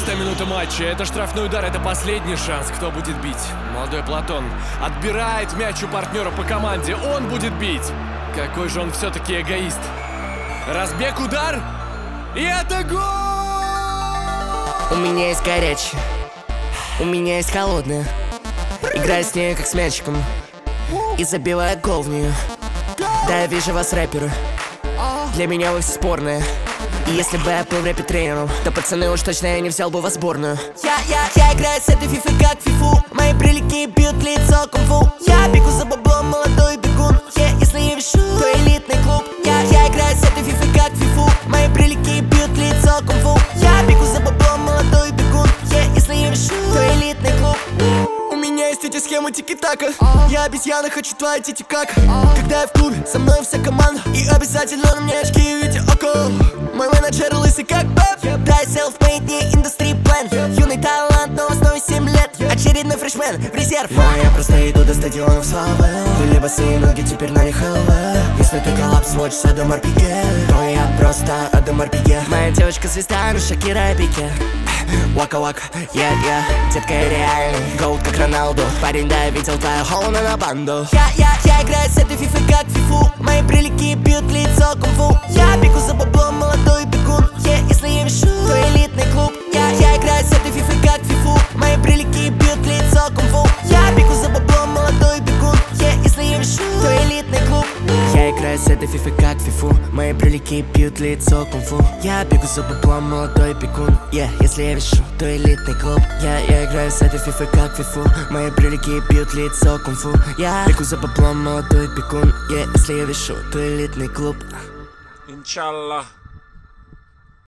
11-я минута матча. Это штрафной удар, это последний шанс. Кто будет бить? Молодой Платон отбирает мяч у партнера по команде. Он будет бить. Какой же он все-таки эгоист. Разбег, удар. И это гол! У меня есть горячая, у меня есть холодная. Играю с ней как с мячиком и забиваю гол в нее. Да, я вижу вас, рэперы. Для меня вы все спорные. И если бы я был в рэпе тренером, то, пацаны, уж точно я не взял бы вас в сборную. Я играю с этой фифой как фифу. Мои прилики бьют лицо кунг-фу. Я бегу за баблом, молодой бегун. Если я вешу, то элитный клуб. Я играю с этой фифой как фифу. Мои прилики бьют лицо кунг-фу. Я бегу за баблом, молодой бегун. Если я вешу, то элитный клуб. У меня есть эти схемы тики-така. Я обезьяна, хочу твои тити-как. Когда я в клубе, со мной вся команда. И обязательно на мне очки в виде око. Мой менеджер лысый как бэб. Да, я self-made, не industry plan. Юный талант, но в основе 7 лет. Очередной фрешмен в резерв. Но я просто иду до стадионов славы. Были босые ноги, теперь на них ЛВ. Если ты коллапс, watch Адамар Пике, то я просто Адамар Пике. Моя девочка звезда, но Шакира и Пике. Вака-вака, я, детка, я реальный гоут, как Роналду. Парень, да, я видел твою холону на банду. Я играю с этой фифой как фифу. Мои прилики бьют лицо кунг-фу. Я бегу за баблом, молодой бегун. Если я вешу, то элитный клуб. Я играю с этой фифой как фифу. Мои прилики бьют лицо кунг-фу. Я бегу за баблом, молодой бегун. Если я вешу, то элитный клуб. Я играю с этой фифой как фифу. Мои прилики бьют лицо кунг-фу. Я бегу за баблом, молодой бегун. Если я вешу, то элитный клуб. Я играю с этой фифой как фифу. Мои прилики бьют лицо кунг-фу. Я бегу за баблом, молодой бегун. Если я вешу, то элитный клуб. Иншаллах.